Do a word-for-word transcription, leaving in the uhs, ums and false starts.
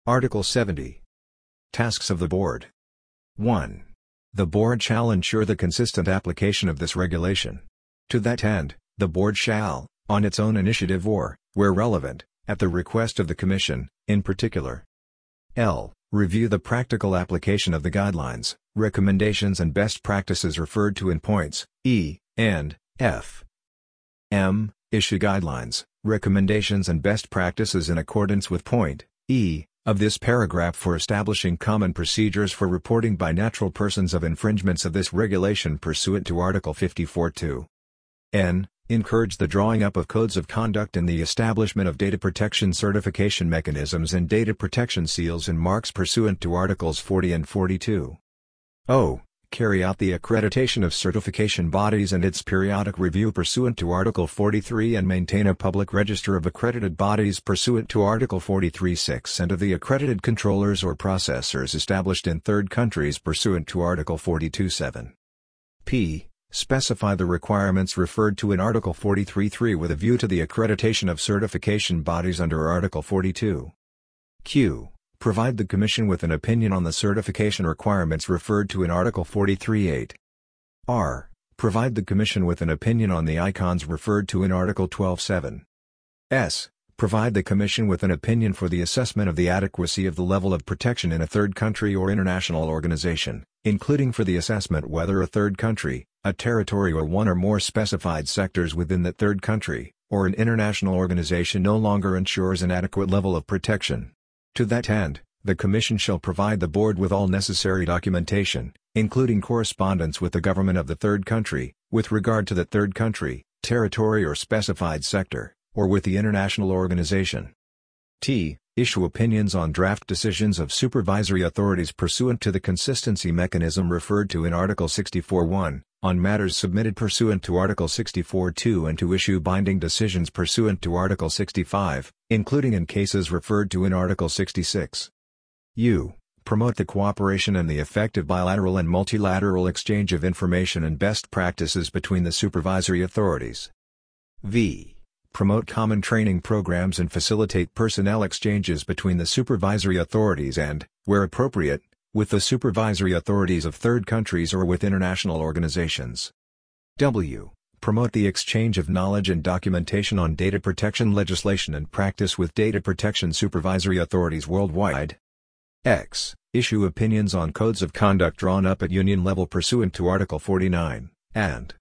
Article seventy. Tasks of the Board. one. The Board shall ensure the consistent application of this regulation. To that end, the Board shall, on its own initiative or, where relevant, at the request of the Commission, in particular, L. Review the practical application of the guidelines, recommendations and best practices referred to in points E, and F. M. Issue guidelines, recommendations and best practices in accordance with point E of this paragraph for establishing common procedures for reporting by natural persons of infringements of this regulation pursuant to Article fifty-four point two. N. Encourage the drawing up of codes of conduct and the establishment of data protection certification mechanisms and data protection seals and marks pursuant to Articles forty and forty-two. O. Carry out the accreditation of certification bodies and its periodic review pursuant to Article forty-three and maintain a public register of accredited bodies pursuant to Article forty-three point six and of the accredited controllers or processors established in third countries pursuant to Article forty-two point seven. P. Specify the requirements referred to in Article forty-three point three with a view to the accreditation of certification bodies under Article forty-two. Q. Provide the Commission with an opinion on the certification requirements referred to in Article forty-three point eight. R. Provide the Commission with an opinion on the icons referred to in Article twelve point seven. S. Provide the Commission with an opinion for the assessment of the adequacy of the level of protection in a third country or international organization, including for the assessment whether a third country, a territory or one or more specified sectors within that third country, or an international organization no longer ensures an adequate level of protection. To that end, the Commission shall provide the Board with all necessary documentation, including correspondence with the government of the third country, with regard to that third country, territory or specified sector, or with the international organization. T. Issue opinions on draft decisions of supervisory authorities pursuant to the consistency mechanism referred to in Article sixty-four point one, on matters submitted pursuant to Article sixty-four point two and to issue binding decisions pursuant to Article sixty-five, including in cases referred to in Article sixty-six. U. Promote the cooperation and the effective bilateral and multilateral exchange of information and best practices between the supervisory authorities. V. Promote common training programs and facilitate personnel exchanges between the supervisory authorities and, where appropriate, with the supervisory authorities of third countries or with international organizations. W. Promote the exchange of knowledge and documentation on data protection legislation and practice with data protection supervisory authorities worldwide. X. Issue opinions on codes of conduct drawn up at union level pursuant to Article forty-nine, and